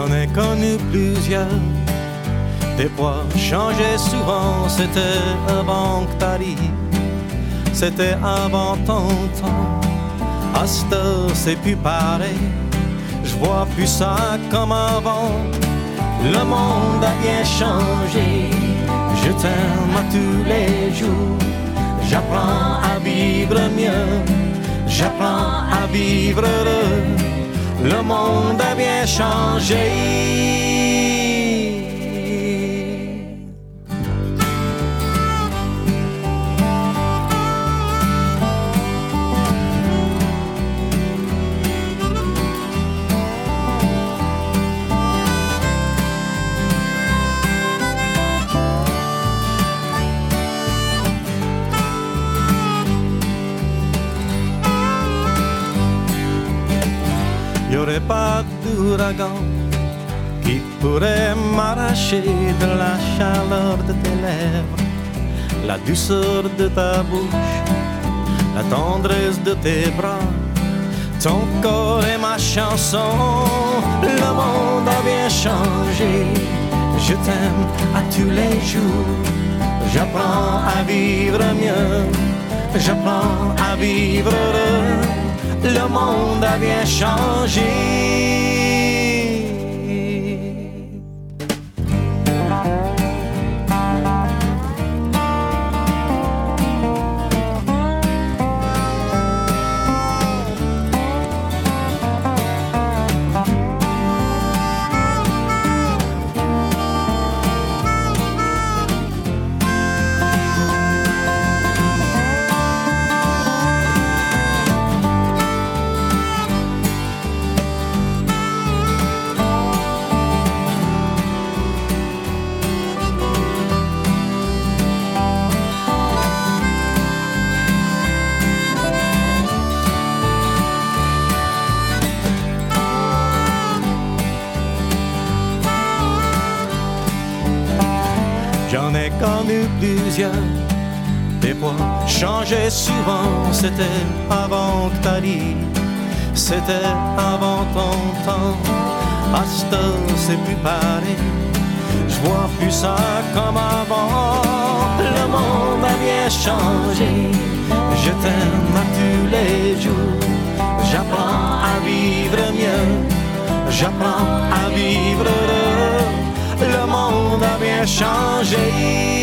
J'en ai connu plusieurs, des poids changeaient souvent, c'était avant que t'arrives, c'était avant ton temps. À cette heure, c'est plus pareil, je vois plus ça comme avant. Le monde a bien changé, je t'aime à tous les jours. J'apprends à vivre mieux, j'apprends à vivre heureux. Le monde a bien changé. Y'aurait pas d'ouragan qui pourrait m'arracher de la chaleur de tes lèvres, la douceur de ta bouche, la tendresse de tes bras, ton corps et ma chanson. Le monde a bien changé, je t'aime à tous les jours. J'apprends à vivre mieux, j'apprends à vivre heureux. Le monde a bien changé. J'en ai connu plusieurs, des poids changeaient souvent, c'était avant que t'arrives, c'était avant ton temps. À cette heure, c'est plus pareil, je vois plus ça comme avant. Le monde a bien changé, je t'aime à tous les jours. J'apprends à vivre mieux, j'apprends à vivre heureux. Le monde a bien changé.